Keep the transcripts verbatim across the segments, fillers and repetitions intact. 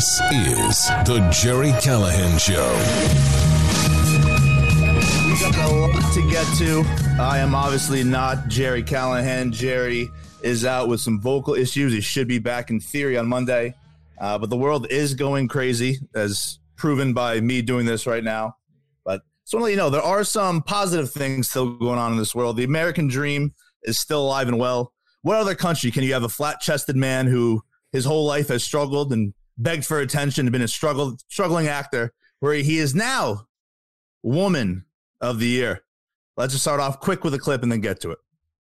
This is the Jerry Callahan Show. We got a lot to get to. I am obviously not Jerry Callahan. Jerry is out with some vocal issues. He should be back in theory on Monday. Uh, but the world is going crazy, as proven by me doing this right now. But just want to let you know, there are some positive things still going on in this world. The American dream is still alive and well. What other country can you have a flat-chested man who his whole life has struggled and begged for attention and been a struggle, struggling actor, where he is now Woman of the Year? Let's just start off quick with a clip and then get to it.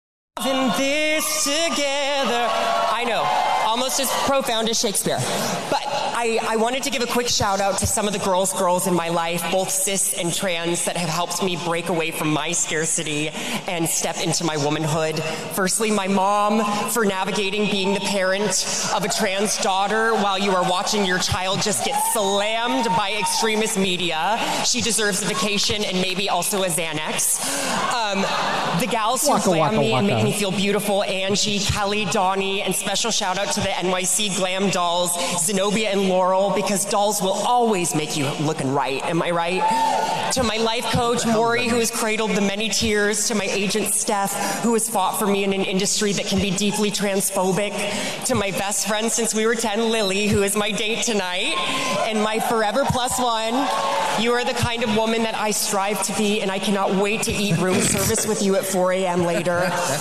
In this together, I know, almost as profound as Shakespeare, but I, I wanted to give a quick shout out to some of the girls, girls in my life, both cis and trans, that have helped me break away from my scarcity and step into my womanhood. Firstly, my mom, for navigating being the parent of a trans daughter while you are watching your child just get slammed by extremist media. She deserves a vacation and maybe also a Xanax. Um, the gals who Waka, slam waka, me and waka. make me feel beautiful, Angie, Kelly, Donnie, and special shout out to the N Y C glam dolls, Zenobia and Laurel, because dolls will always make you looking right. Am I right? To my life coach, Maury, who has cradled the many tears. To my agent, Steph, who has fought for me in an industry that can be deeply transphobic. To my best friend since we were ten, Lily, who is my date tonight. And my forever plus one, you are the kind of woman that I strive to be, and I cannot wait to eat room service with you at four a.m. later.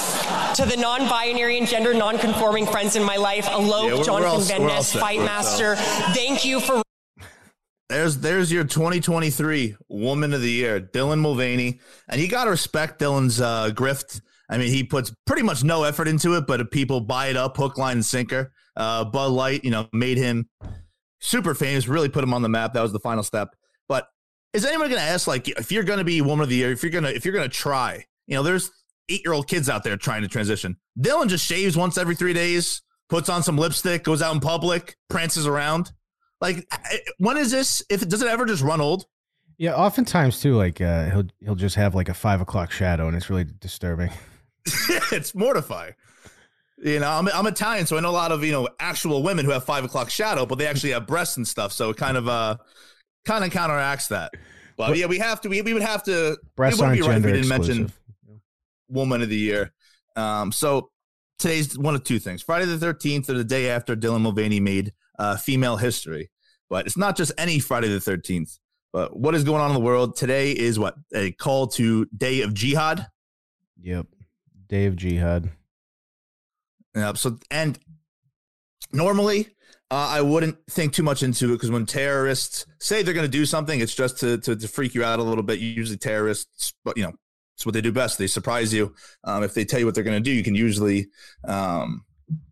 To the non-binary and gender non-conforming friends in my life, Elope, Yeah, we're- Jonathan we're all- Van we're all Ness, set. Fight We're Master, thank you for... There's there's your twenty twenty-three Woman of the Year, Dylan Mulvaney. And you got to respect Dylan's uh, grift. I mean, he puts pretty much no effort into it, but people buy it up, hook, line, and sinker. Uh, Bud Light, you know, made him super famous, really put him on the map. That was the final step. But is anyone going to ask, like, if you're going to be Woman of the Year, if you're going to if you're going to try, you know, there's eight-year-old kids out there trying to transition. Dylan just shaves once every three days, puts on some lipstick, goes out in public, prances around. Like, when is this? If it does it ever just run old? Yeah, oftentimes too, like uh, he'll he'll just have like a five o'clock shadow, and it's really disturbing. It's mortifying. You know, I'm I'm Italian, so I know a lot of, you know, actual women who have five o'clock shadow, but they actually have breasts and stuff, so it kind of uh kind of counteracts that. But what? yeah, we have to. We, we would have to. Breasts it aren't wouldn't be right if gender we didn't exclusive. mention Woman of the Year. Um, so today's one of two things. Friday the thirteenth, or the day after Dylan Mulvaney made uh, female history. But it's not just any Friday the thirteenth. But what is going on in the world today is what? A call to Day of Jihad. Yep, Day of Jihad. Yeah. So and normally uh, I wouldn't think too much into it, because when terrorists say they're going to do something, it's just to, to to freak you out a little bit. Usually terrorists, but you know, it's what they do best. They surprise you. Um, if they tell you what they're going to do, you can usually um,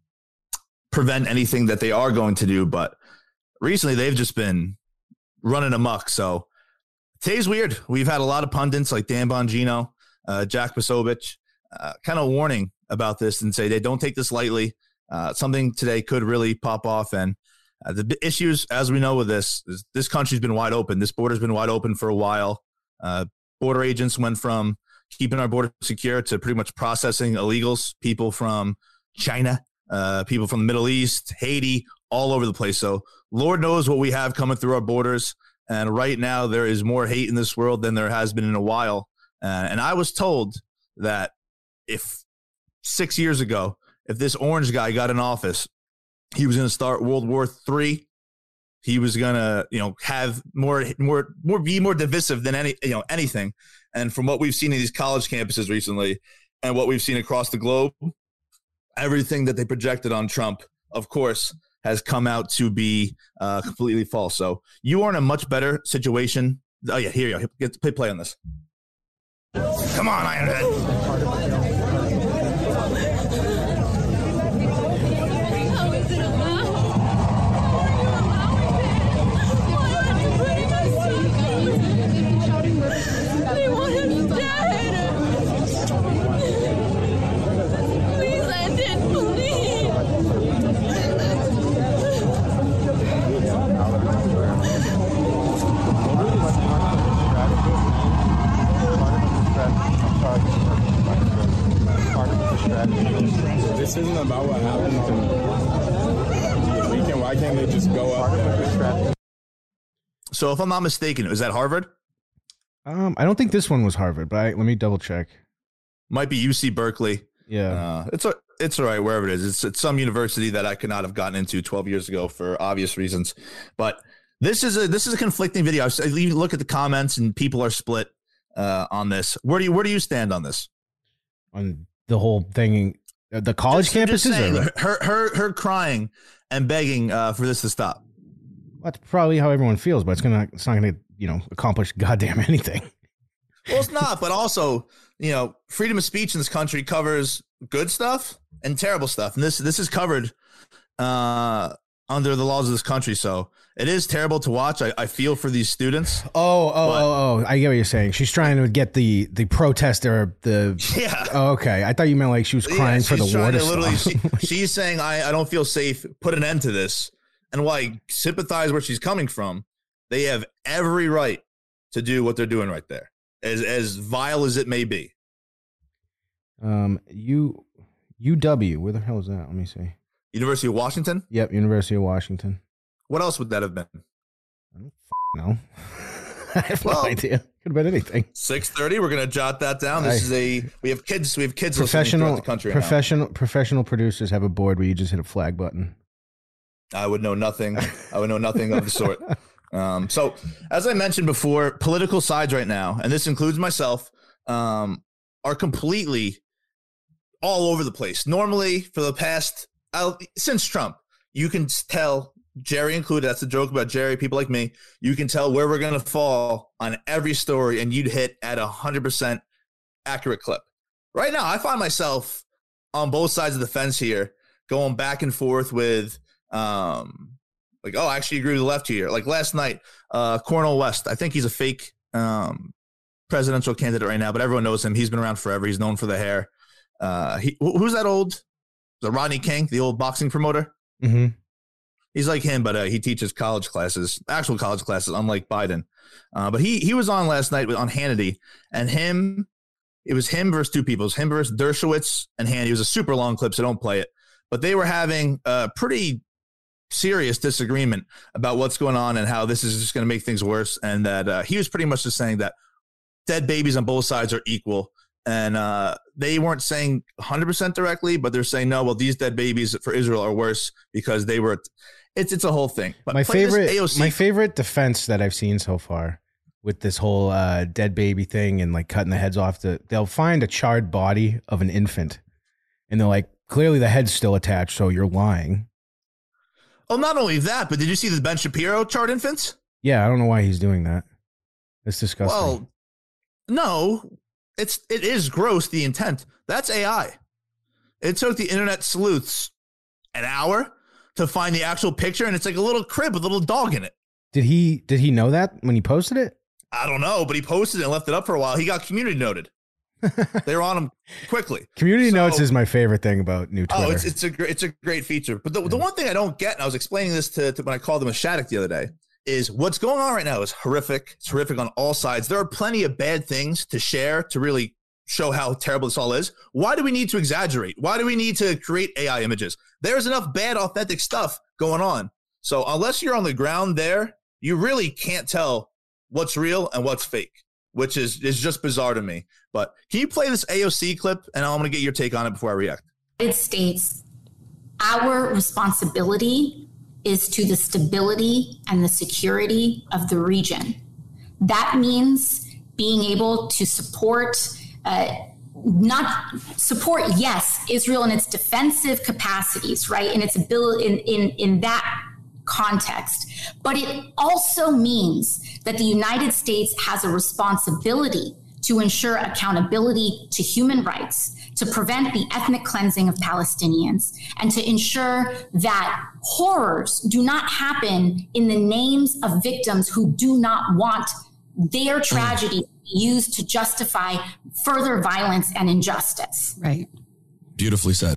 prevent anything that they are going to do. But recently, they've just been running amok. So today's weird. We've had a lot of pundits like Dan Bongino, uh, Jack Posobiec, uh, kind of warning about this and say they don't take this lightly. Uh, something today could really pop off. And uh, the issues, as we know with this, is this country's been wide open. This border's been wide open for a while. Uh, border agents went from keeping our border secure to pretty much processing illegals, people from China, uh, people from the Middle East, Haiti, all over the place. So Lord knows what we have coming through our borders. And right now there is more hate in this world than there has been in a while. Uh, and I was told that if six years ago, if this orange guy got in office, he was going to start World War Three. He was going to, you know, have more, more, more, be more divisive than any, you know, anything. And from what we've seen in these college campuses recently and what we've seen across the globe, everything that they projected on Trump, of course, has come out to be uh, completely false. So you are in a much better situation. Oh, yeah, here you go. Get play, play on this. Come on, Ironhead. They want him dead. Please end it, please. This isn't about what happened on the weekend. Why Why can't they just go up there? So if I'm not mistaken, is that Harvard? Um, I don't think this one was Harvard, but I, let me double check. Might be U C Berkeley. Yeah, uh, it's a, it's all right wherever it is. It's it's some university that I could not have gotten into twelve years ago for obvious reasons. But this is a this is a conflicting video. I even look at the comments and people are split uh, on this. Where do you where do you stand on this? On the whole thing, the college just, campuses. Just saying, or? her her her crying and begging uh, for this to stop. That's probably how everyone feels, but it's gonna it's not gonna you know accomplish goddamn anything. Well, it's not, but also, you know, freedom of speech in this country covers good stuff and terrible stuff. And this this is covered uh, under the laws of this country. So it is terrible to watch. I, I feel for these students. Oh, oh, but, oh, oh. I get what you're saying. She's trying to get the, the protester, the... Yeah. Oh, okay. I thought you meant like she was crying yeah, for the war to literally, stop. she, she's saying, I, I don't feel safe. Put an end to this. And while I sympathize where she's coming from, they have every right to do what they're doing right there. As as vile as it may be. Um, U, UW, where the hell is that? Let me see. University of Washington? Yep, University of Washington. What else would that have been? I don't know. I have well, no idea. Could have been anything. six thirty, we're going to jot that down. This I, is a, we have kids, we have kids professional, listening throughout the country professional, now. Professional producers have a board where you just hit a flag button. I would know nothing. I would know nothing of the sort. Um, so, as I mentioned before, political sides right now, and this includes myself, um, are completely all over the place. Normally, for the past, uh, since Trump, you can tell, Jerry included, that's the joke about Jerry, people like me, you can tell where we're going to fall on every story, and you'd hit at a one hundred percent accurate clip. Right now, I find myself on both sides of the fence here, going back and forth with... Um, Like, oh, I actually agree with the left here. Like last night, uh, Cornel West, I think he's a fake um, presidential candidate right now, but everyone knows him. He's been around forever. He's known for the hair. Uh, he, who's that old? The Rodney King, the old boxing promoter? Mm-hmm. He's like him, but uh, he teaches college classes, actual college classes, unlike Biden. Uh, but he he was on last night on Hannity, and him, it was him versus two people. It was him versus Dershowitz and Hannity. It was a super long clip, so don't play it. But they were having a pretty serious disagreement about what's going on and how this is just going to make things worse. And that uh, he was pretty much just saying that dead babies on both sides are equal. And uh, they weren't saying one hundred percent directly, but they're saying, no, well, these dead babies for Israel are worse because they were, it's it's a whole thing. But my favorite, A O C- my favorite defense that I've seen so far with this whole uh, dead baby thing and like cutting the heads off, the, they'll find a charred body of an infant and they're like, clearly the head's still attached. So you're lying. Oh, not only that, but did you see the Ben Shapiro charred infants? Yeah, I don't know why he's doing that. It's disgusting. Well, no, it's it is gross, the intent. That's A I. It took the internet sleuths an hour to find the actual picture, and it's like a little crib with a little dog in it. Did he did he know that when he posted it? I don't know, but he posted it and left it up for a while. He got community noted. They were on him quickly. Community so, notes is my favorite thing about new Twitter. Oh, it's it's a great it's a great feature. But the, the one thing I don't get, and I was explaining this to, to when I called him a Shattuck the other day, is what's going on right now is horrific. It's horrific on all sides. There are plenty of bad things to share to really show how terrible this all is. Why do we need to exaggerate? Why do we need to create A I images? There's enough bad, authentic stuff going on. So unless you're on the ground there, you really can't tell what's real and what's fake, which is is just bizarre to me. But can you play this A O C clip? And I'm going to get your take on it before I react. It states, our responsibility is to the stability and the security of the region. That means being able to support, uh, not support, yes, Israel in its defensive capacities, right? In its ability, in, in, in that context. But it also means that the United States has a responsibility to ensure accountability to human rights, to prevent the ethnic cleansing of Palestinians, and to ensure that horrors do not happen in the names of victims who do not want their tragedy used to justify further violence and injustice. Right. Beautifully said.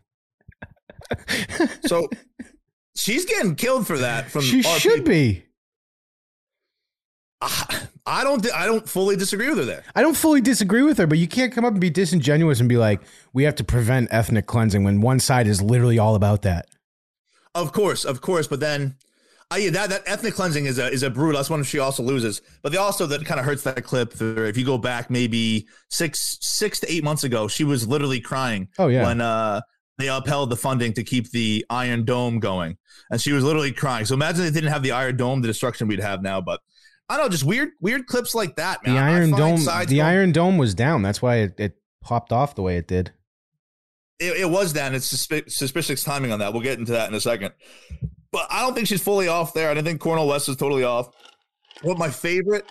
So she's getting killed for that. From she our should people. be. I don't. I don't fully disagree with her there. I don't fully disagree with her, but you can't come up and be disingenuous and be like, "We have to prevent ethnic cleansing," when one side is literally all about that. Of course, of course, but then I, yeah, that, that ethnic cleansing is a is a brutal. That's one she also loses. But they also that kind of hurts that clip. If you go back maybe six six to eight months ago, she was literally crying. Oh yeah. When uh, they upheld the funding to keep the Iron Dome going, and she was literally crying. So imagine they didn't have the Iron Dome, the destruction we'd have now. But I don't know, just weird weird clips like that, man. The Iron Dome. The going, Iron Dome was down. That's why it, it popped off the way it did. It, it was down. It's susp- suspicious timing on that. We'll get into that in a second. But I don't think she's fully off there. I don't think Cornel West is totally off. What my favorite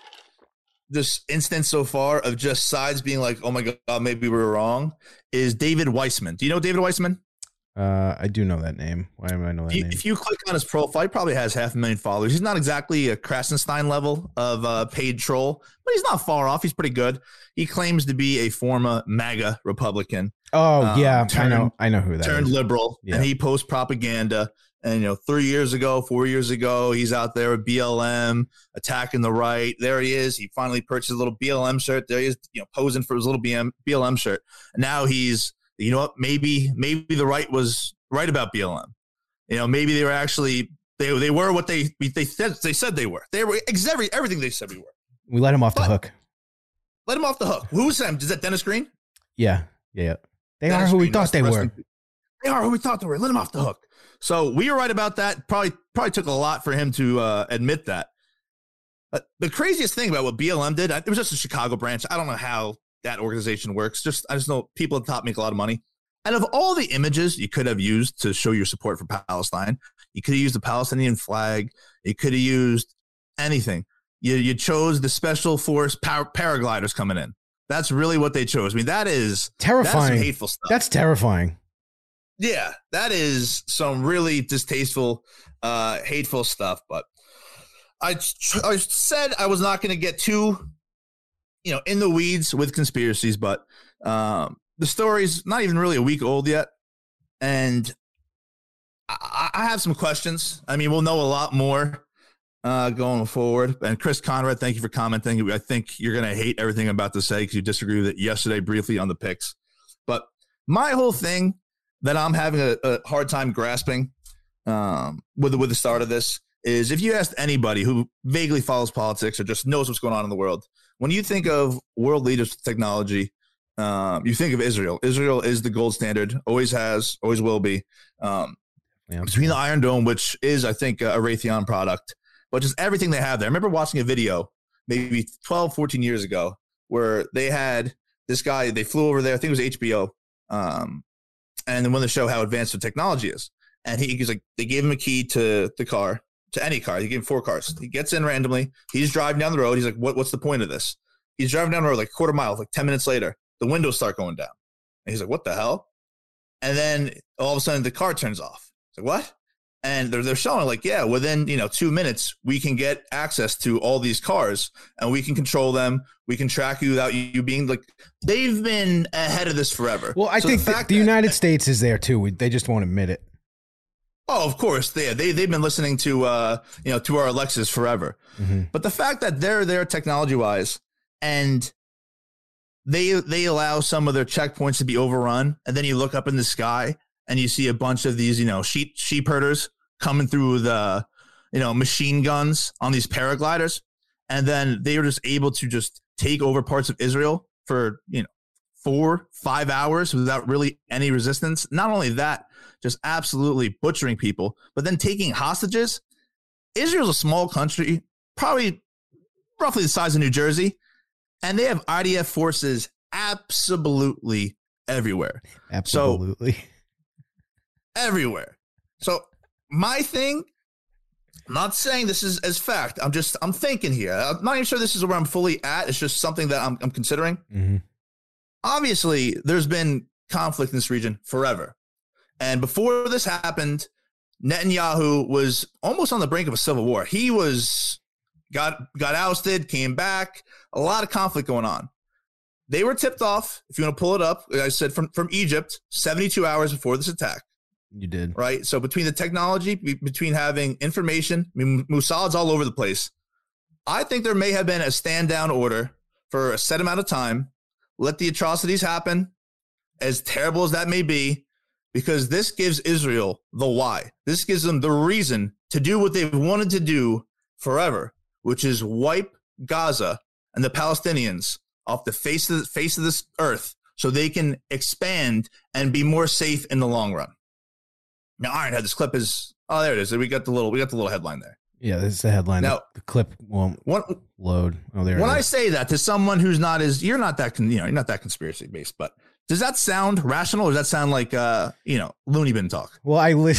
this instance so far of just sides being like, oh my God, maybe we were wrong, is David Weissman. Do you know David Weissman? Uh, I do know that name. Why do I know that if you, name? If you click on his profile, he probably has half a million followers. He's not exactly a Krasenstein level of uh, paid troll, but he's not far off. He's pretty good. He claims to be a former MAGA Republican. Oh, um, yeah. Turned, I know. I know who that turned is. liberal, yeah. And he posts propaganda. And, you know, three years ago, four years ago, he's out there with B L M attacking the right. There he is. He finally purchased a little B L M shirt. There he is, you know, posing for his little B L M shirt. And now he's, you know what, maybe maybe the right was right about B L M. You know, maybe they were actually, they they were what they they said they said they were. They were exactly everything they said we were. We let him off but the hook. Let him off the hook. Who's him? Is that Dennis Green? Yeah. Yeah. They Dennis are who Green, we thought they were. They are who we thought they were. Let him off the hook. So we were right about that. Probably probably took a lot for him to uh, admit that. Uh, the craziest thing about what B L M did, it was just a Chicago branch. I don't know how that organization works. Just I just know people at the top make a lot of money. And of all the images you could have used to show your support for Palestine, you could have used the Palestinian flag. You could have used anything. You you chose the special force par- paragliders coming in. That's really what they chose. I mean, that is terrifying. That's hateful stuff. That's terrifying. Yeah, that is some really distasteful, uh, hateful stuff. But I, I said I was not going to get too, you know, in the weeds with conspiracies. But um, the story's not even really a week old yet, and I, I have some questions. I mean, we'll know a lot more uh, going forward. And Chris Conrad, thank you for commenting. I think you're going to hate everything I'm about to say because you disagree with it yesterday briefly on the picks. But my whole thing that I'm having a, a hard time grasping um, with, with the start of this is if you asked anybody who vaguely follows politics or just knows what's going on in the world, when you think of world leaders with technology, um, you think of Israel. Israel is the gold standard, always has, always will be. Um, yeah. Between the Iron Dome, which is, I think, a Raytheon product, but just everything they have there. I remember watching a video maybe twelve, fourteen years ago where they had this guy, they flew over there, I think it was H B O, um, and then wanted to show how advanced the technology is. And he, he's like, they gave him a key to the car, to any car. He gave him four cars. He gets in randomly. He's driving down the road. He's like, what, what's the point of this? He's driving down the road like a quarter mile, like ten minutes later, the windows start going down. And he's like, what the hell? And then all of a sudden the car turns off. It's like, what? And they're, they're showing like, yeah, within, you know, two minutes, we can get access to all these cars and we can control them. We can track you without you being like, they've been ahead of this forever. Well, I so think the, the, the United that, States is there too. We, they just won't admit it. Oh, of course. They, they, they've been listening to, uh, you know, to our Alexas forever. Mm-hmm. But the fact that they're there technology wise and they, they allow some of their checkpoints to be overrun. And then you look up in the sky and you see a bunch of these, you know, sheep, sheep herders coming through the, you know, machine guns on these paragliders. And then they were just able to just take over parts of Israel for, you know, four, five hours without really any resistance. Not only that, just absolutely butchering people, but then taking hostages. Israel's a small country, probably roughly the size of New Jersey, and they have I D F forces absolutely everywhere. Absolutely. So, everywhere. So my thing, I'm not saying this is as fact. I'm just, I'm thinking here. I'm not even sure this is where I'm fully at. It's just something that I'm, I'm considering. Mm-hmm. Obviously, there's been conflict in this region forever. And before this happened, Netanyahu was almost on the brink of a civil war. He was, got, got ousted, came back, a lot of conflict going on. They were tipped off, if you want to pull it up, I said from, from Egypt, seventy-two hours before this attack. You did. Right. So between the technology, between having information, I mean, Mossad's all over the place. I think there may have been a stand down order for a set amount of time. Let the atrocities happen, as terrible as that may be. because this gives Israel the why. This gives them the reason to do what they've wanted to do forever, which is wipe Gaza and the Palestinians off the face of the face of this earth so they can expand and be more safe in the long run. Now, Ironhead, this clip is, oh, there it is. We got the little, we got the little headline there. Yeah, this is the headline. Now, the clip won't one, load. Oh, there when it is. I say that to someone who's not as, you're not that, you know, you're not that conspiracy based, but does that sound rational or does that sound like, uh, you know, loony bin talk? Well, I li-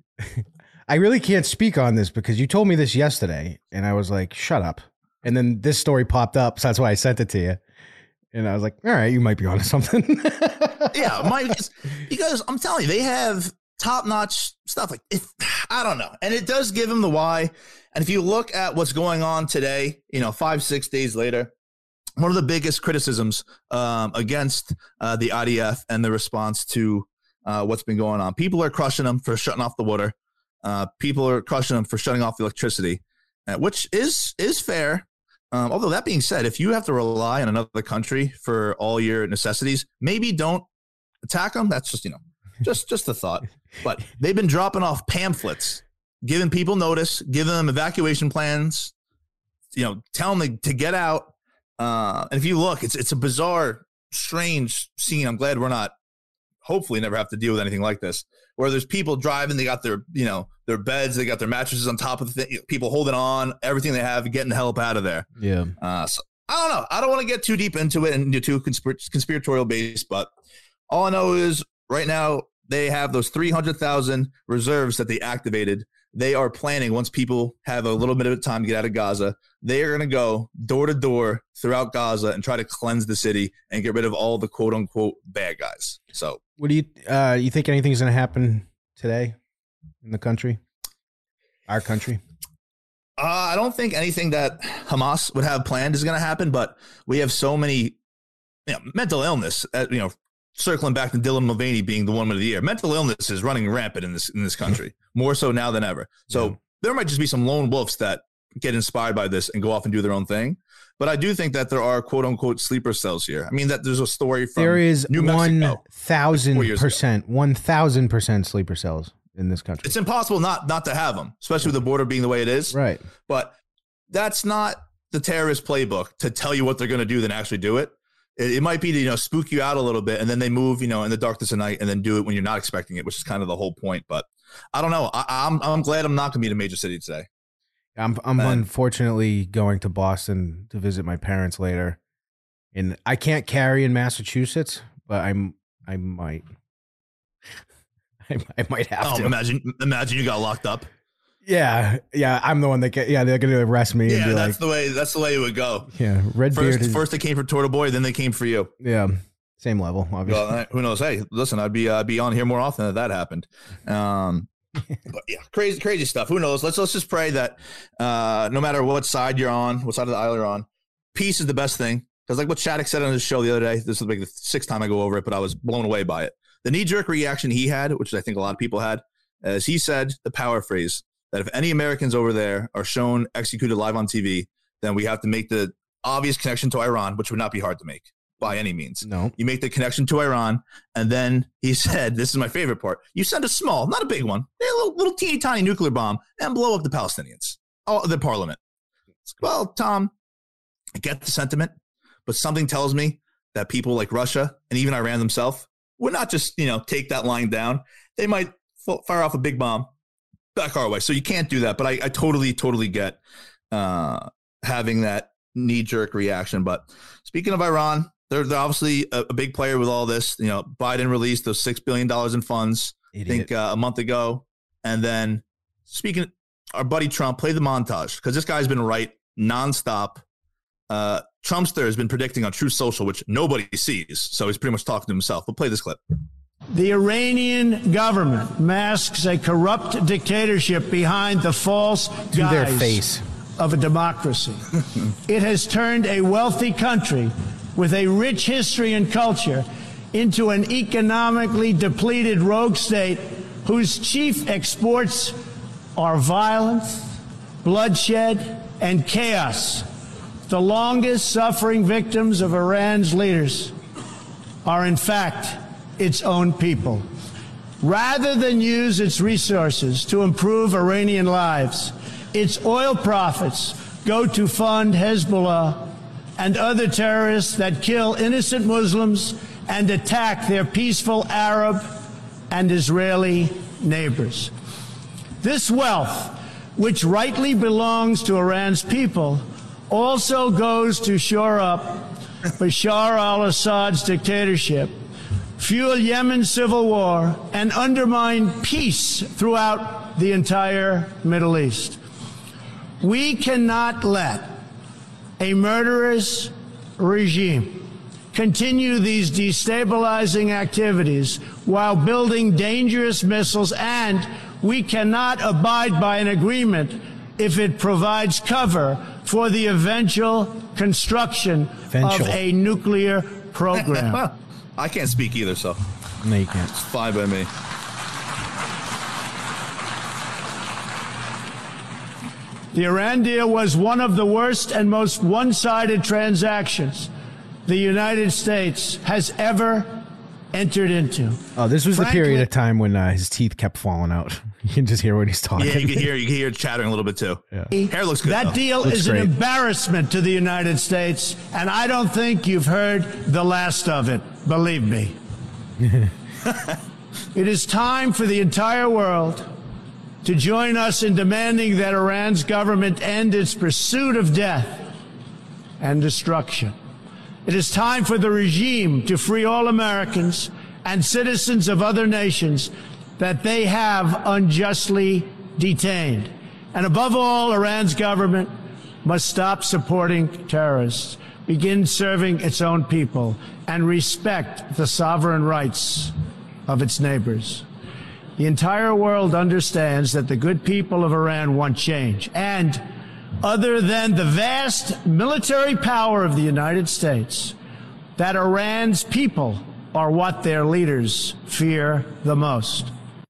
I really can't speak on this because you told me this yesterday and I was like, shut up. And then this story popped up. So that's why I sent it to you. And I was like, all right, you might be onto something. Yeah, my, because I'm telling you, they have top-notch stuff. Like, if I don't know. And it does give them the why. And if you look at what's going on today, you know, five, six days later, one of the biggest criticisms um, against uh, the I D F and the response to uh, what's been going on. People are crushing them for shutting off the water. Uh, people are crushing them for shutting off the electricity, uh, which is is fair. Um, although that being said, if you have to rely on another country for all your necessities, maybe don't attack them. That's just, you know, just just a thought. But they've been dropping off pamphlets, giving people notice, giving them evacuation plans, you know, telling them to get out. Uh, and if you look, it's it's a bizarre, strange scene. I'm glad we're not, hopefully never have to deal with anything like this, where there's people driving, they got their, you know, their beds, they got their mattresses on top of the thing, people holding on, everything they have, getting the help out of there. Yeah. Uh, so I don't know. I don't want to get too deep into it and do too conspir- conspiratorial based, but all I know is right now they have those three hundred thousand reserves that they activated. They are planning, once people have a little bit of time to get out of Gaza, they are going to go door to door throughout Gaza and try to cleanse the city and get rid of all the quote unquote bad guys. So what do you, uh, you think anything's going to happen today in the country? Our country? Uh, I don't think anything that Hamas would have planned is going to happen, but we have so many, you know, mental illness, uh, you know, circling back to Dylan Mulvaney being the woman of the year. Mental illness is running rampant in this in this country, more so now than ever. So yeah. There might just be some lone wolves that get inspired by this and go off and do their own thing. But I do think that there are quote unquote sleeper cells here. I mean, that there's a story from there is New Mexico, one thousand percent, one thousand percent sleeper cells in this country. It's impossible not not to have them, especially with the border being the way it is. Right. But that's not the terrorist playbook to tell you what they're going to do, then actually do it. It, it might be to, you know, spook you out a little bit, and then they move, you know, in the darkness of night, and then do it when you're not expecting it, which is kind of the whole point. But I don't know. I, I'm I'm glad I'm not going to be in a major city today. I'm I'm and, unfortunately going to Boston to visit my parents later, and I can't carry in Massachusetts, but I'm I might. I, I might have oh, to. Imagine imagine you got locked up. Yeah, yeah, I'm the one that get. Yeah, they're going to arrest me. Yeah, and be that's like, the way. That's the way it would go. Yeah, Redbeard. First, is, first they came for Turtle Boy, then they came for you. Yeah, same level, obviously. Well, who knows? Hey, listen, I'd be uh, be on here more often if that happened. Um, but yeah, crazy, crazy stuff. Who knows? Let's let's just pray that uh, no matter what side you're on, what side of the aisle you're on, peace is the best thing. Because like what Shattuck said on his show the other day, this is like the sixth time I go over it, but I was blown away by it. The knee jerk reaction he had, which I think a lot of people had, as he said, the power phrase that if any Americans over there are shown executed live on T V, then we have to make the obvious connection to Iran, which would not be hard to make by any means. No. You make the connection to Iran, and then he said, this is my favorite part, you send a small, not a big one, a little, little teeny tiny nuclear bomb and blow up the Palestinians, oh, the parliament. Well, Tom, I get the sentiment, but something tells me that people like Russia and even Iran themselves would not just, you know, take that line down. They might fire off a big bomb back our way. So you can't do that. But I, I totally, totally get uh, having that knee-jerk reaction. But speaking of Iran, they're, they're obviously a, a big player with all this. You know, Biden released those six billion dollars in funds, Idiot. I think, uh, a month ago. And then speaking, our buddy Trump, play the montage, because this guy's been right nonstop. Uh, Trumpster has been predicting on Truth Social, which nobody sees. So he's pretty much talking to himself. We'll play this clip. The Iranian government masks a corrupt dictatorship behind the false to guise their face of a democracy. It has turned a wealthy country with a rich history and culture into an economically depleted rogue state whose chief exports are violence, bloodshed, and chaos. The longest suffering victims of Iran's leaders are, in fact, its own people. rather than use its resources to improve Iranian lives, its oil profits go to fund Hezbollah and other terrorists that kill innocent Muslims and attack their peaceful Arab and Israeli neighbors. This wealth, which rightly belongs to Iran's people, also goes to shore up Bashar al-Assad's dictatorship, fuel Yemen's civil war, and undermine peace throughout the entire Middle East. We cannot let a murderous regime continue these destabilizing activities while building dangerous missiles, and we cannot abide by an agreement if it provides cover for the eventual construction Eventual. of a nuclear program. I can't speak either, so No, you can't. it's fine by me. The Iran deal was one of the worst and most one-sided transactions the United States has ever entered into. Oh, this was Frankly, the period of time when uh, his teeth kept falling out. You can just hear when he's talking. Yeah, you can hear you can hear it chattering a little bit too. Yeah. Hair looks good. That though. deal Looks is great. an embarrassment to the United States, and I don't think you've heard the last of it. Believe me. It is time for the entire world to join us in demanding that Iran's government end its pursuit of death and destruction. It is time for the regime to free all Americans and citizens of other nations that they have unjustly detained. And above all, Iran's government must stop supporting terrorists, begin serving its own people, and respect the sovereign rights of its neighbors. The entire world understands that the good people of Iran want change. And other than the vast military power of the United States, that Iran's people are what their leaders fear the most.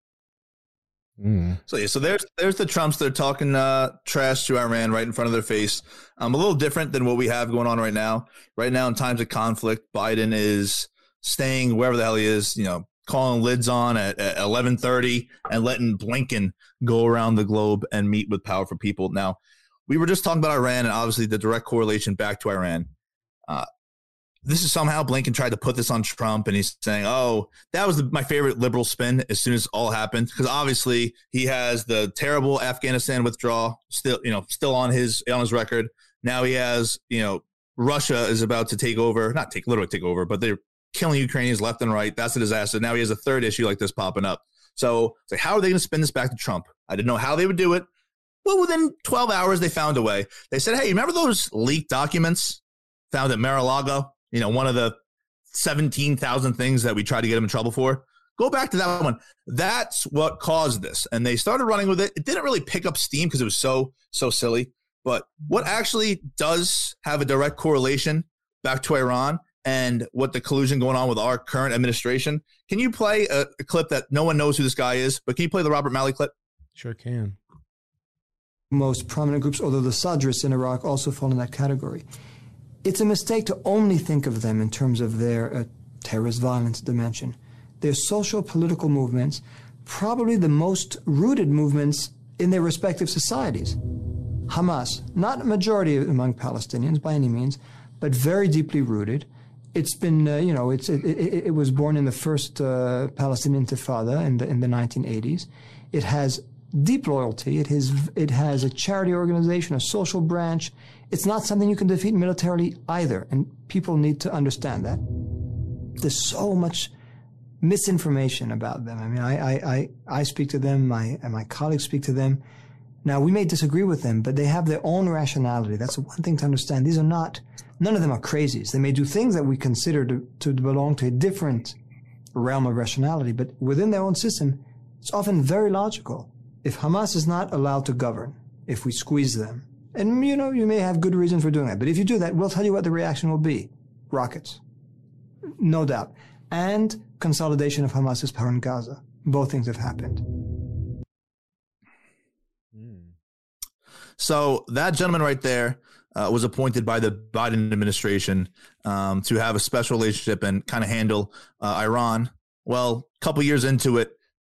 Mm. So yeah, so there's there's the Trumps. They're talking uh, trash to Iran right in front of their face. Um, a little different than what we have going on right now. Right now, in times of conflict, Biden is staying wherever the hell he is. You know, calling lids on at, at eleven thirty and letting Blinken go around the globe and meet with powerful people. Now, we were just talking about Iran and obviously the direct correlation back to Iran. Uh, this is somehow Blinken tried to put this on Trump, and he's saying, oh, that was the, my favorite liberal spin as soon as it all happened. Because obviously he has the terrible Afghanistan withdrawal still, you know, still on his, on his record. Now he has, you know, Russia is about to take over, not take literally take over, but they're killing Ukrainians left and right. That's a disaster. Now he has a third issue like this popping up. So it's like, how are they going to spin this back to Trump? I didn't know how they would do it. Well, within twelve hours, they found a way. They said, hey, remember those leaked documents found at Mar-a-Lago? You know, one of the seventeen thousand things that we tried to get him in trouble for. Go back to that one. That's what caused this. And they started running with it. It didn't really pick up steam because it was so, so silly. But what actually does have a direct correlation back to Iran and what the collusion going on with our current administration? Can you play a, a clip that no one knows who this guy is, but can you play the Robert Malley clip? Sure can. Most prominent groups, although the Sadrists in Iraq also fall in that category. It's a mistake to only think of them in terms of their uh, terrorist violence dimension. They're social political movements, probably the most rooted movements in their respective societies. Hamas, not a majority among Palestinians by any means, but very deeply rooted. It's been, uh, you know, it's, it, it, it was born in the first uh, Palestinian Intifada in the, in the nineteen eighties. It has deep loyalty. It has, it has a charity organization, a social branch. It's not something you can defeat militarily either, and people need to understand that. There's so much misinformation about them. I mean, I, I, I, I speak to them, my, and my colleagues speak to them. Now, we may disagree with them, but they have their own rationality. That's one thing to understand. These are not, none of them are crazies. They may do things that we consider to, to belong to a different realm of rationality, but within their own system, it's often very logical. If Hamas is not allowed to govern, if we squeeze them, and, you know, you may have good reason for doing that, but if you do that, we'll tell you what the reaction will be. Rockets. No doubt. And consolidation of Hamas's power in Gaza. Both things have happened. So that gentleman right there uh, was appointed by the Biden administration um, to have a special relationship and kind of handle uh, Iran. Well, a couple years into it,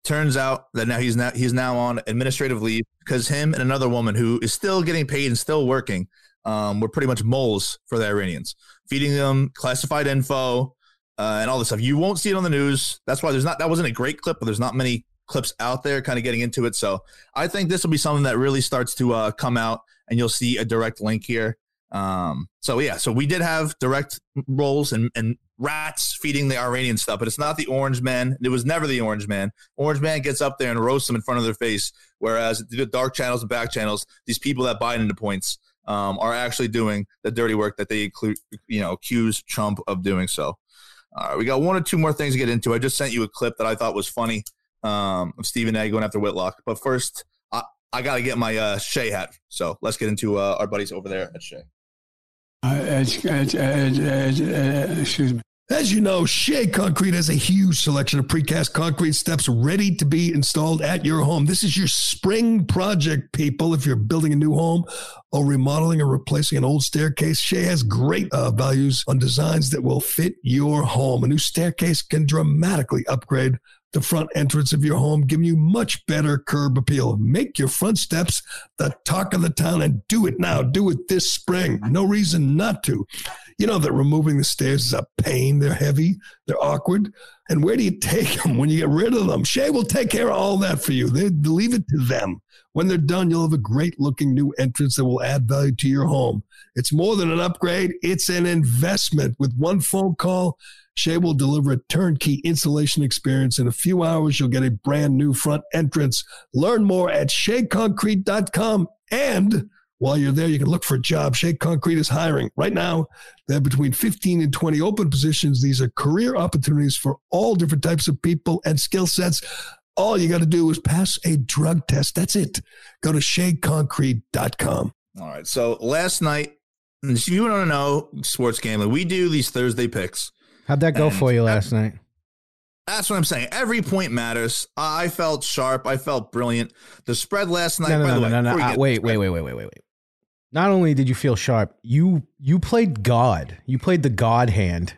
turns out that now he's now he's now on administrative leave because him and another woman who is still getting paid and still working um, were pretty much moles for the Iranians, feeding them classified info uh, and all this stuff. You won't see it on the news. That's why there's not that wasn't a great clip, but there's not many clips out there kind of getting into it. So I think this will be something that really starts to uh, come out, and you'll see a direct link here. Um, so yeah, so we did have direct roles and, and rats feeding the Iranian stuff, but it's not the Orange Man. It was never the Orange Man. Orange Man gets up there and roasts them in front of their face. Whereas the dark channels and back channels, these people that buy into points, um, are actually doing the dirty work that they include, you know, accuse Trump of doing. So, all right, we got one or two more things to get into. I just sent you a clip that I thought was funny, um, of Stephen A going after Whitlock. But first, I, I got to get my, uh, Shea hat. So let's get into, uh, our buddies over there at Shea. Uh, it's, it's, it's, it's, uh, excuse me. As you know, Shea Concrete has a huge selection of precast concrete steps ready to be installed at your home. This is your spring project, people. If you're building a new home or remodeling or replacing an old staircase, Shea has great uh, values on designs that will fit your home. A new staircase can dramatically upgrade the front entrance of your home, giving you much better curb appeal. Make your front steps the talk of the town and do it now. Do it this spring. No reason not to. You know that removing the stairs is a pain. They're heavy. They're awkward. And where do you take them when you get rid of them? Shea will take care of all that for you. They leave it to them. When they're done, you'll have a great-looking new entrance that will add value to your home. It's more than an upgrade. It's an investment. With one phone call, Shea will deliver a turnkey installation experience. In a few hours, you'll get a brand new front entrance. Learn more at shea concrete dot com. And while you're there, you can look for a job. Shea Concrete is hiring. Right now, they have between fifteen and twenty open positions. These are career opportunities for all different types of people and skill sets. All you got to do is pass a drug test. That's it. Go to shea concrete dot com. All right. So last night, if you want to know sports gambling, we do these Thursday picks. How'd that go for you last night? That's what I'm saying. Every point matters. I felt sharp. I felt brilliant. The spread last night. No, no, by no, the way, no, no, no. Uh, wait, wait, wait, wait, wait, wait, wait. Not only did you feel sharp, you you played God. You played the God hand,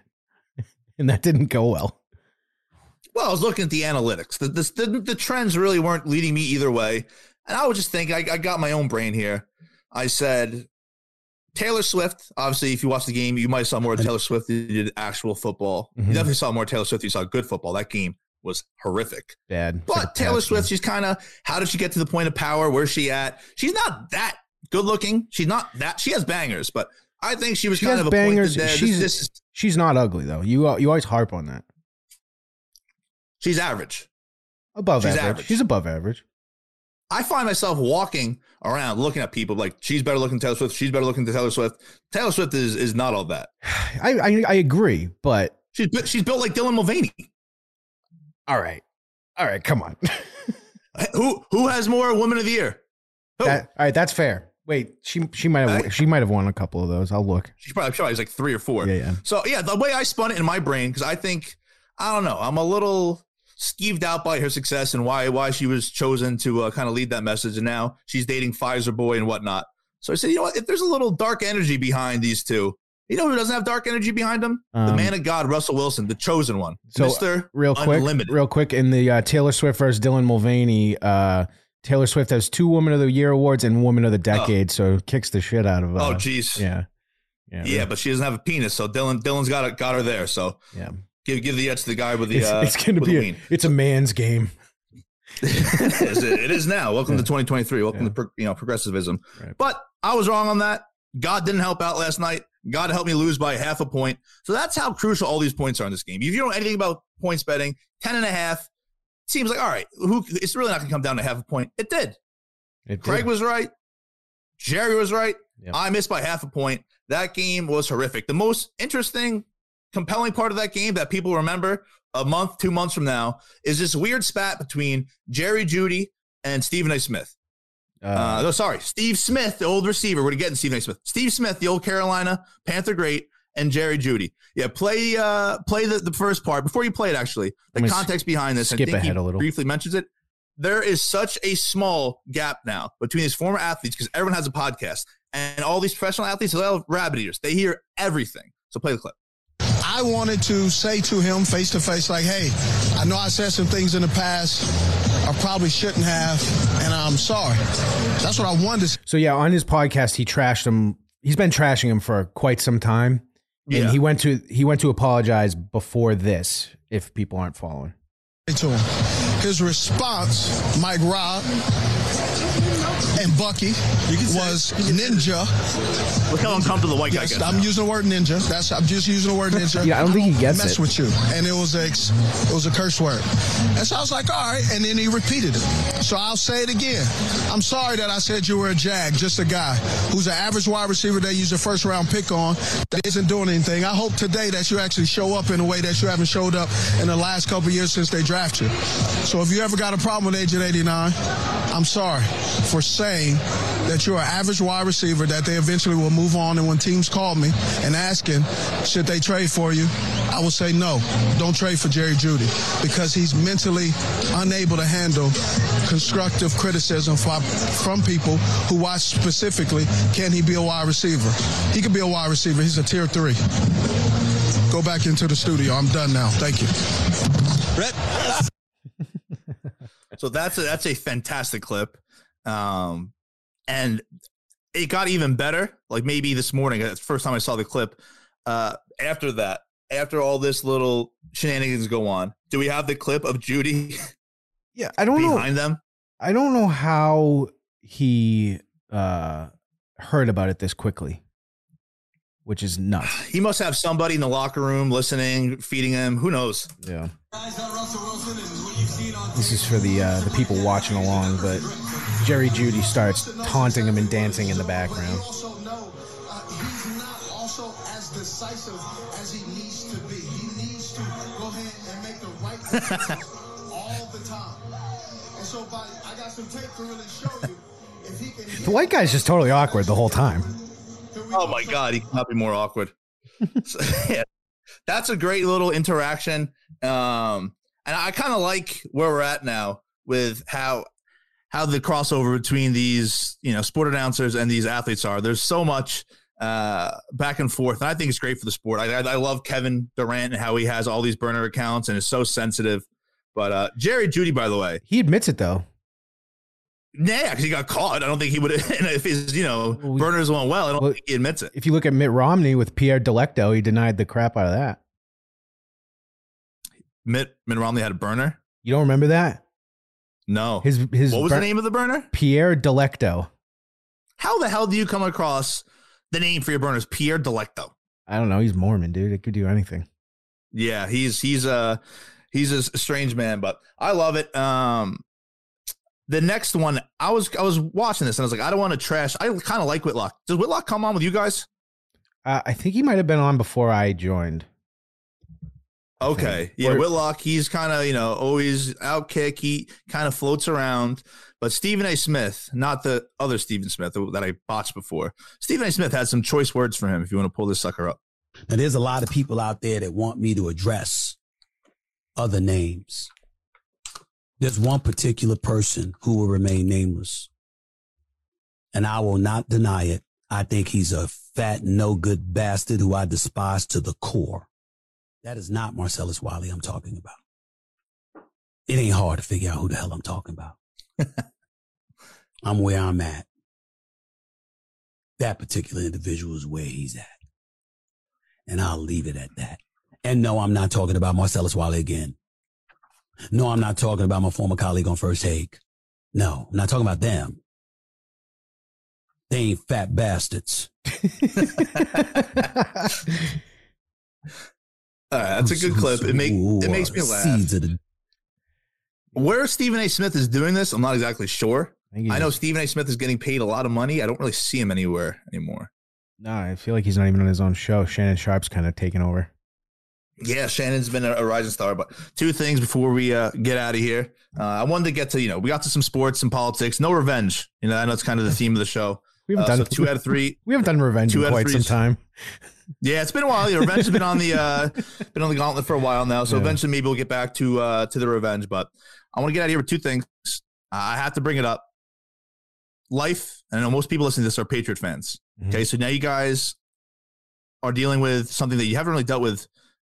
and that didn't go well. Well, I was looking at the analytics. The the, the, the trends really weren't leading me either way. And I was just thinking, I, I got my own brain here. I said, Taylor Swift, obviously, if you watch the game, you might have saw more of Taylor Swift than you did actual football. Mm-hmm. You definitely saw more Taylor Swift than you saw good football. That game was horrific. Bad. But like Taylor Swift, she's kind of, how did she get to the point of power? Where's she at? She's not that good looking. She's not that, she has bangers, but I think she was she kind of a bangers. Point she's, this, this, she's not ugly, though. You you always harp on that. She's average. Above she's average. average. She's above average. I find myself walking around looking at people like, she's better looking than Taylor Swift. She's better looking than Taylor Swift. Taylor Swift is is not all that. I I, I agree, but she's she's built like Dylan Mulvaney. All right, all right, come on. who who has more Woman of the Year? Who? That, all right, that's fair. Wait, she she might have I, she might have won a couple of those. I'll look. She's probably probably like three or four. Yeah, yeah. So yeah, the way I spun it in my brain, because I think I don't know, I'm a little skeeved out by her success and why why she was chosen to uh, kind of lead that message, and now she's dating Pfizer boy and whatnot. So I said, you know what? If there's a little dark energy behind these two, you know who doesn't have dark energy behind him? Um, the man of God, Russell Wilson, the chosen one, so Mister Real quick, Unlimited. real quick, in the uh, Taylor Swift versus Dylan Mulvaney, uh, Taylor Swift has two Woman of the Year awards and Woman of the Decade, oh. so kicks the shit out of. Uh, oh, geez, yeah, yeah, yeah, really. But she doesn't have a penis, so Dylan Dylan's got it, got her there. So yeah. Give give the edge to the guy with the. It's, uh, it's going to be. A, it's a man's game. it, is, it is now. Welcome yeah. to twenty twenty-three. Welcome yeah. to pro, you know progressivism. Right. But I was wrong on that. God didn't help out last night. God helped me lose by half a point. So that's how crucial all these points are in this game. If you don't know anything about points betting, ten and a half seems like all right. Who? It's really not going to come down to half a point. It did. It Craig did. was right. Jerry was right. Yep. I missed by half a point. That game was horrific. The most interesting, compelling part of that game that people remember a month, two months from now is this weird spat between Jerry Jeudy and Stephen A. Smith. Uh, uh, no, sorry, Steve Smith, the old receiver. We're getting Stephen A. Smith. Steve Smith, the old Carolina Panther great, and Jerry Jeudy. Yeah, play uh, play the, the first part. Before you play it, actually, the context behind this, skip I think ahead he a little. briefly mentions it. There is such a small gap now between these former athletes because everyone has a podcast, and all these professional athletes, they're all rabbit ears. They hear everything. So play the clip. I wanted to say to him face to face, like, hey, I know I said some things in the past I probably shouldn't have, and I'm sorry. That's what I wanted to. So yeah, on his podcast, he trashed him. He's been trashing him for quite some time. Yeah. And he went to he went to apologize before this, if people aren't following. To him. His response, Mike Robb and Bucky, was ninja. Look how uncomfortable the white guy yes, gets. I'm now. using the word ninja. That's I'm just using the word ninja. Yeah, I don't think he gets mess it. with you, and it was a it was a curse word. And so I was like, all right, and then he repeated it. So I'll say it again. I'm sorry that I said you were a jag, just a guy who's an average wide receiver they use a first round pick on that isn't doing anything. I hope today that you actually show up in a way that you haven't showed up in the last couple of years since they drafted you. So if you ever got a problem with Agent eighty-nine, I'm sorry for saying that you're an average wide receiver that they eventually will move on. And when teams call me and asking, should they trade for you? I will say no, don't trade for Jerry Jeudy because he's mentally unable to handle constructive criticism from, from people who watch specifically, can he be a wide receiver? He can be a wide receiver. He's a tier three. Go back into the studio. I'm done now. Thank you. Brett. So that's a, that's a fantastic clip. Um, and it got even better. Like maybe this morning, that's the first time I saw the clip. Uh, after that, after all this little shenanigans go on, do we have the clip of Jeudy? Yeah, I don't behind know. Behind them? I don't know how he uh, heard about it this quickly, which is nuts. He must have somebody in the locker room listening, feeding him. Who knows? Yeah. This is for the uh, the people watching along, but Jerry Jeudy starts taunting him and dancing in the background. The white guy's just totally awkward the whole time. Oh my God, he cannot be more awkward. So, yeah, that's a great little interaction. Um, and I kind of like where we're at now with how how the crossover between these, you know, sport announcers and these athletes are. There's so much uh, back and forth, and I think it's great for the sport. I, I, I love Kevin Durant and how he has all these burner accounts and is so sensitive. But uh, Jerry Jeudy, by the way, he admits it though. Yeah, because he got caught. I don't think he would have. If his, you know, well, burners went well, I don't well, think he admits it. If you look at Mitt Romney with Pierre Delecto, he denied the crap out of that. Mitt Mitt Romney had a burner. You don't remember that? No. His his. What was bur- the name of the burner? Pierre Delecto. How the hell do you come across the name for your burners, Pierre Delecto? I don't know. He's Mormon, dude. It could do anything. Yeah, he's he's a he's a strange man, but I love it. Um. The next one, I was I was watching this and I was like, I don't want to trash. I kind of like Whitlock. Does Whitlock come on with you guys? Uh, I think he might have been on before I joined. Okay, yeah, or, Whitlock. He's kind of you know always outkick. He kind of floats around. But Stephen A. Smith, not the other Stephen Smith that I botched before. Stephen A. Smith had some choice words for him. If you want to pull this sucker up. Now, there's a lot of people out there that want me to address other names. There's one particular person who will remain nameless, and I will not deny it. I think he's a fat, no-good bastard who I despise to the core. That is not Marcellus Wiley I'm talking about. It ain't hard to figure out who the hell I'm talking about. I'm where I'm at. That particular individual is where he's at. And I'll leave it at that. And no, I'm not talking about Marcellus Wiley again. No, I'm not talking about my former colleague on First Take. No, I'm not talking about them. They ain't fat bastards. All right, that's a good clip. It, make, it makes me laugh. The- Where Stephen A. Smith is doing this, I'm not exactly sure. I, I know Stephen A. Smith is getting paid a lot of money. I don't really see him anywhere anymore. No, I feel like he's not even on his own show. Shannon Sharp's kind of taking over. Yeah, Shannon's been a, a rising star. But two things before we uh, get out of here. Uh, I wanted to get to, you know, we got to some sports and politics. No revenge. You know, I know it's kind of the theme of the show. We haven't uh, done so two out of three. We haven't done revenge in quite some time. Yeah, it's been a while. Yeah, revenge has been on the uh, been on the gauntlet for a while now. So yeah. eventually, maybe we'll get back to uh, to the revenge. But I want to get out of here with two things. Uh, I have to bring it up. Life, and I know most people listening to this are Patriot fans. Mm-hmm. Okay, so now you guys are dealing with something that you haven't really dealt with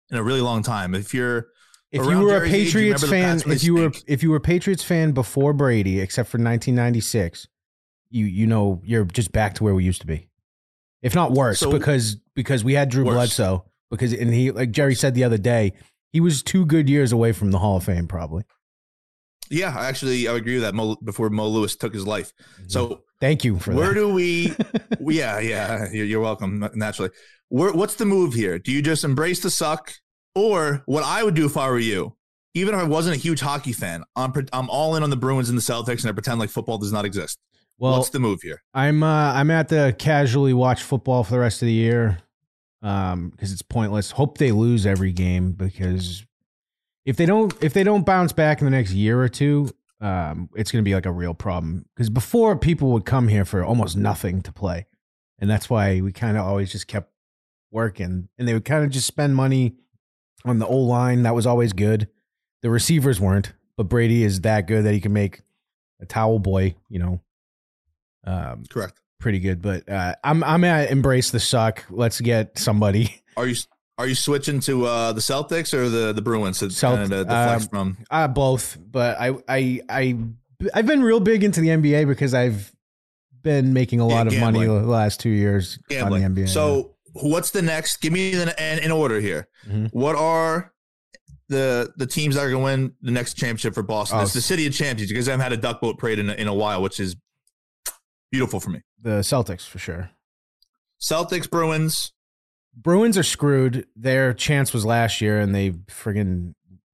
in a really long time. If you're If you around were a Jerry's age, you Patriots remember the fan, Pats when if they you were stink. if you were a Patriots fan before Brady, except for nineteen ninety-six, you you know you're just back to where we used to be, if not worse, So- because because we had Drew Worse. Bledsoe, because and he like Jerry said the other day, he was two good years away from the Hall of Fame, probably. Yeah, actually, I agree with that. Mo, before Mo Lewis took his life. So Thank you for where that. do we? yeah, yeah, you're, you're welcome. Naturally, where, what's the move here? Do you just embrace the suck, or what I would do if I were you? Even if I wasn't a huge hockey fan, I'm pre- I'm all in on the Bruins and the Celtics, and I pretend like football does not exist. Well, What's the move here? I'm uh, I'm at the casually watch football for the rest of the year, um, because it's pointless. Hope they lose every game, because if they don't if they don't bounce back in the next year or two, um, it's going to be like a real problem. Because before, people would come here for almost nothing to play, and that's why we kind of always just kept working, and they would kind of just spend money on the O line. That was always good. The receivers weren't, but Brady is that good that he can make a towel boy, you know. Um, Correct. Pretty good, but uh, I'm I'm at embrace the suck. Let's get somebody. Are you are you switching to uh, the Celtics or the the Bruins? To Celt- kind of deflect um, from Uh, both, but I I I I've been real big into the N B A because I've been making a Yeah, lot of money gambling. the last two years gambling. on the N B A. So what's the next? Give me the in, in order here. Mhm. What are the the teams that are going to win the next championship for Boston? Oh, It's the city of champions because I haven't had a duck boat parade in a, in a while, which is beautiful for me. the Celtics for sure. Celtics, Bruins. Bruins are screwed. Their chance was last year, and they friggin'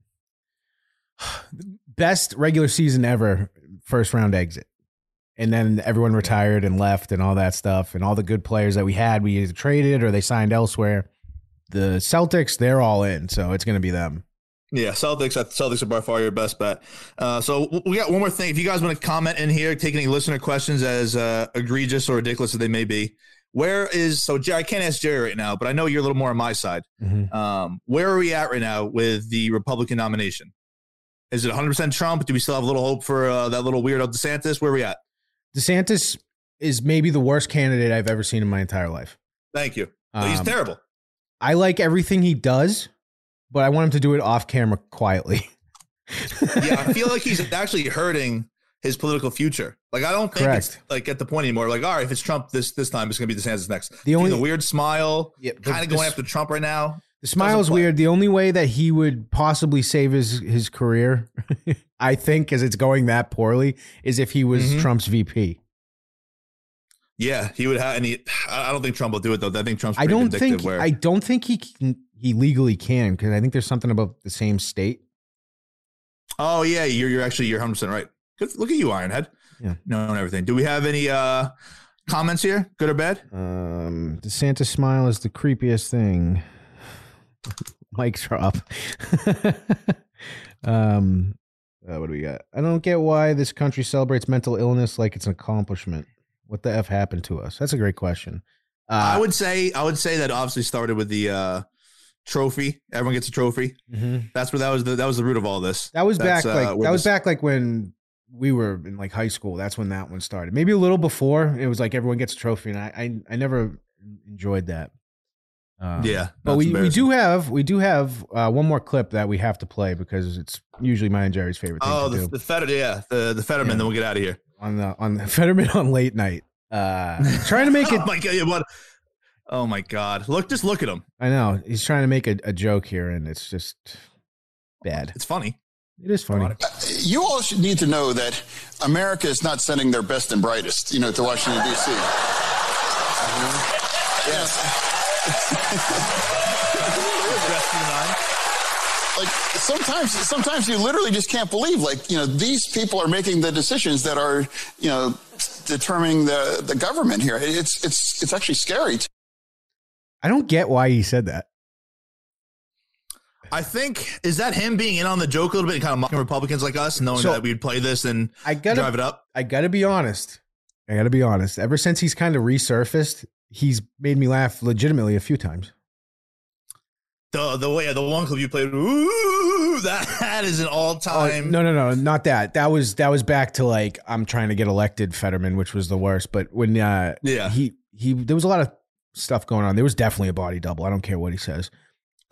best regular season ever, first round exit. And then everyone retired and left and all that stuff. And all the good players that we had, we either traded or they signed elsewhere. The Celtics, they're all in, so it's going to be them. Yeah, Celtics. Celtics are by far your best bet. Uh, so we got one more thing. If you guys want to comment in here, take any listener questions, as uh, egregious or ridiculous as they may be. Where is so? Jerry, I can't ask Jerry right now, but I know you're a little more on my side. Mm-hmm. Um, where are we at right now with the Republican nomination? Is it one hundred percent Trump? Do we still have a little hope for uh, that little weirdo DeSantis? Where are we at? DeSantis is maybe the worst candidate I've ever seen in my entire life. Thank you. He's Um, terrible. I like everything he does, but I want him to do it off camera quietly. Yeah, I feel like he's actually hurting his political future. Like, I don't think Correct. it's like at the point anymore. Like, all right, if it's Trump this this time, it's going to be DeSantis next. The The only- only the weird smile, Yeah, the- kind of the going s- after Trump right now. The smile is Doesn't play. weird. The only way that he would possibly save his, his career, I think, because it's going that poorly, is if he was Mhm. Trump's V P. Yeah, he would have. And he, I don't think Trump will do it though. I think Trump's I pretty don't vindictive. think where I don't think he can, he legally can, because I think there's something about the same state. oh yeah, you're you're actually you're one hundred percent right. Good, look at you, Ironhead. Yeah. Knowing everything. Do we have any uh, comments here? Good or bad? Um, DeSantis smile is the creepiest thing. Mic drop. um, uh, what do we got? I don't get why this country celebrates mental illness like it's an accomplishment. What the F happened to us? That's a great question. Uh, I would say I would say that obviously started with the uh, trophy. Everyone gets a trophy. Mhm. That's where that was the that was the root of all this. That was That's, back uh, like where that was this- back like when we were in like high school. That's when that one started. Maybe a little before. It was like everyone gets a trophy, and I I, I never enjoyed that. Um, Yeah, but that's we, we embarrassing. do have we do have uh, one more clip that we have to play because it's usually mine and Jerry's favorite thing Oh, to the, do the Feder, yeah, the the Fetterman. Yeah. Then we'll get out of here. on the on the Fetterman on late night. Uh, trying to make it. Oh my god! yeah, What? Oh my god! Look, just look at him. I know he's trying to make a, a joke here, and it's just bad. It's funny. It is funny. You all should need to know that America is not sending their best and brightest, you know, to Washington, D C Yes. Like sometimes, sometimes you literally just can't believe, like, you know, these people are making the decisions that are, you know, determining the, the government here. It's, it's, it's actually scary. I don't get why he said that. I think is that him being in on the joke a little bit and kind of mocking Republicans like us, knowing So, that we'd play this and I gotta drive it up. I gotta be honest. I gotta be honest. Ever since he's kind of resurfaced, he's made me laugh legitimately a few times. The the way the one clip you played, ooh, that, that is an all Oh, time. no, no, no, not that. That was that was back to like I'm trying to get elected, Fetterman, which was the worst. But when uh, Yeah. he he there was a lot of stuff going on. There was definitely a body double. I don't care what he says.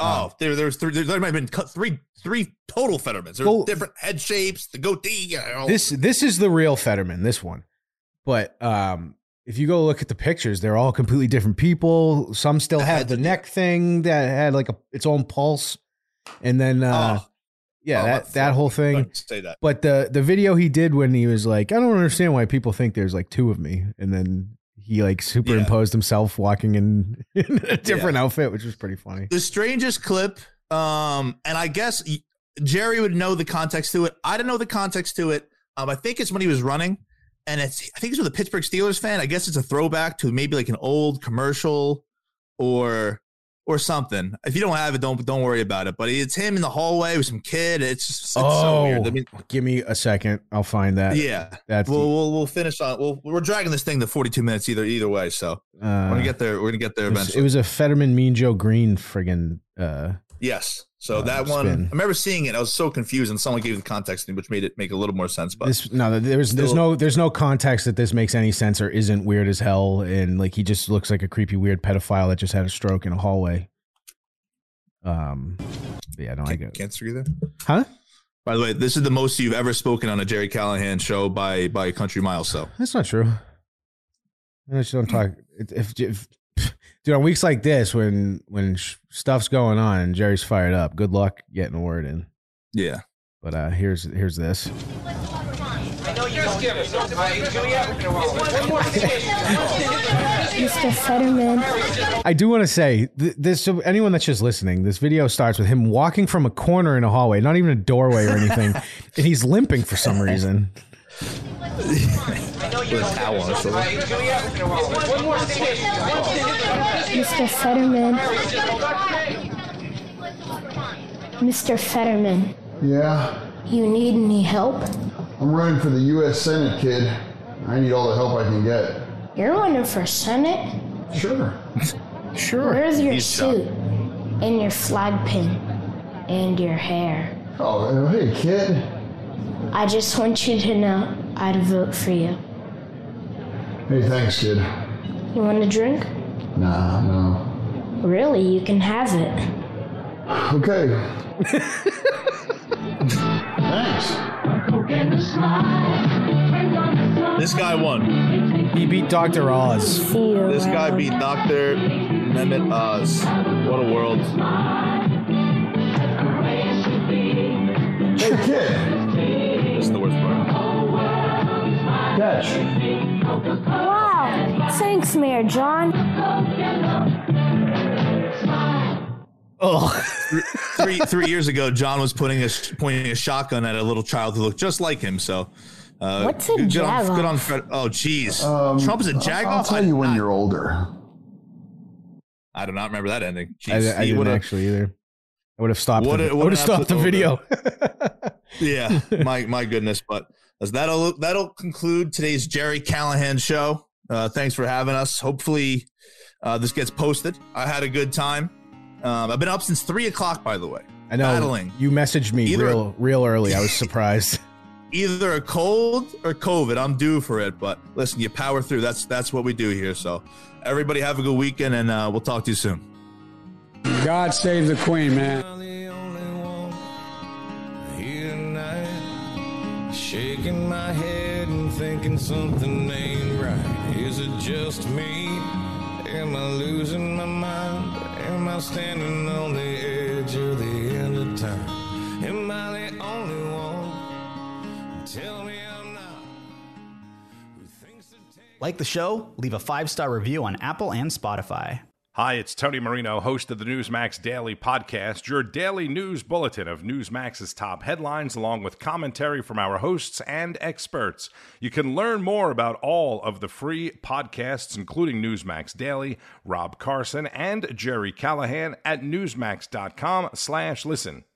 Oh, there, there's three. There, there might have been cut three, three total Fettermans. There's Well- different head shapes, the goatee. You know. This this is the real Fetterman, this one. But um, if you go look at the pictures, they're all completely different people. Some still have the neck thing that had like a its own pulse, and then uh, Oh. yeah, Oh, that my that whole thing. Don't say that. But the the video he did when he was like, I don't understand why people think there's like two of me, and then he like superimposed himself walking in, in a different outfit, which was pretty funny. The strangest clip, um, and I guess y- Jerry would know the context to it. I didn't know the context to it. Um, I think it's when he was running, and it's I think it's with a Pittsburgh Steelers fan. I guess it's a throwback to maybe like an old commercial or or something. If you don't have it, don't don't worry about it. But it's him in the hallway with some kid. It's, just, it's oh, so weird. I mean, give me a second. I'll find that. yeah, That's we'll, we'll we'll finish on. We'll, we're dragging this thing to forty-two minutes either either way. So uh, we're gonna get there. We're gonna get there it was, eventually. it was a Fetterman Mean Joe Green friggin' uh, Yes. So Uh, that one, spin. I remember seeing it. I was so confused, and someone gave the context, which made it make a little more sense. But this no, there's there's Still- no there's no context that this makes any sense or isn't weird as hell, and like he just looks like a creepy weird pedophile that just had a stroke in a hallway. Um, but yeah, no, I get cancer either. Huh? By the way, this is the most you've ever spoken on a Jerry Callahan show by by a country mile. So That's not true. I just don't talk. If, if dude, on weeks like this, when when sh- stuff's going on and Jerry's fired up, good luck getting a word in. Yeah. But uh, here's here's this. I know you just give us Mister Fetterman. I do want to say th- this. So anyone that's just listening, this video starts with him walking from a corner in a hallway, not even a doorway or anything, and he's limping for some reason. With a towel on his shoulder. Mister Fetterman. Mister Fetterman, Yeah, you need any help? I'm running for the U S Senate, kid. I need all the help I can get. You're running for Senate? Sure. Sure. Where's your He's suit and your flag pin and your hair? Oh, hey, kid. I just want you to know I'd vote for you. Hey, thanks, kid. You want a drink? Nah, no. Really, you can have it. Okay. Thanks. This guy won. He beat Doctor Oz. This guy beat Doctor Mehmet Oz. What a world. Hey, kid. This is the worst part. Catch. Wow! Thanks, Mayor John. Oh, three three years ago, John was putting a pointing a shotgun at a little child who looked just like him. So, uh, What's a good, good on, jag-off? good on Fred. Oh, geez, Um, Trump is a jag I'll off. tell you when you're older. I do not remember that ending. I, Jeez, I he didn't would've- actually either. I would have stopped. What The, a- I what would an have stopped the absolute video. Yeah, my my goodness. But as that'll that'll conclude today's Jerry Callahan show. Uh, thanks for having us. Hopefully, uh, this gets posted. I had a good time. Um, I've been up since three o'clock, by the way. I know. Battling. You messaged me Either- real real early. I was surprised. Either a cold or COVID. I'm due for it, but listen, you power through. That's that's what we do here. So, everybody have a good weekend, and uh, we'll talk to you soon. God save the Queen, man. Here tonight, shaking my head and thinking something ain't right. Is it just me? Am I losing my mind? Am I standing on the edge of the end of time? Am I the only one? Tell me I'm not. Like the show? Leave a five-star review on Apple and Spotify. Hi, it's Tony Marino, host of the Newsmax Daily Podcast, your daily news bulletin of Newsmax's top headlines, along with commentary from our hosts and experts. You can learn more about all of the free podcasts, including Newsmax Daily, Rob Carson, and Jerry Callahan at newsmax dot com slash listen.